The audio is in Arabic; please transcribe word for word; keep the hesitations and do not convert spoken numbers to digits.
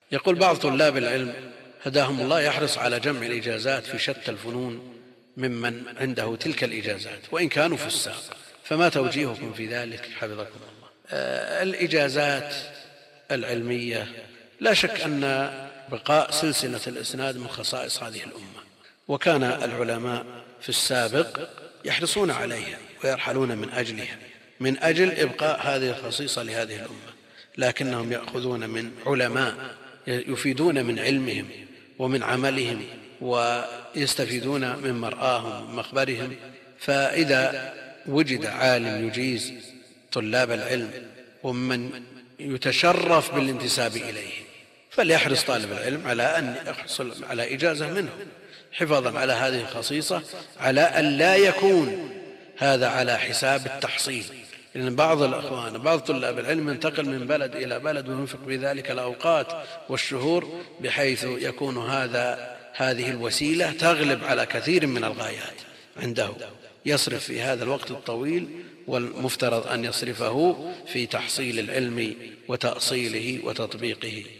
يقول بعض طلاب العلم هداهم الله يحرص على جمع الإجازات في شتى الفنون ممن عنده تلك الإجازات وإن كانوا في الساق، فما توجيهكم في ذلك حفظكم الله؟ آه الإجازات العلمية لا شك أن بقاء سلسلة الإسناد من خصائص هذه الأمة، وكان العلماء في السابق يحرصون عليها ويرحلون من أجلها من أجل إبقاء هذه الخصيصة لهذه الأمة، لكنهم يأخذون من علماء يفيدون من علمهم ومن عملهم ويستفيدون من مرآهم ومخبرهم. فإذا وجد عالم يجيز طلاب العلم ومن يتشرف بالانتساب إليه فليحرص طالب العلم على أن يحصل على إجازة منه حفاظا على هذه الخصيصة، على أن لا يكون هذا على حساب التحصيل، لأن بعض الأخوان بعض طلاب العلم ينتقل من بلد إلى بلد وينفق بذلك الأوقات والشهور بحيث يكون هذا هذه الوسيلة تغلب على كثير من الغايات عنده، يصرف في هذا الوقت الطويل والمفترض أن يصرفه في تحصيل العلم وتأصيله وتطبيقه.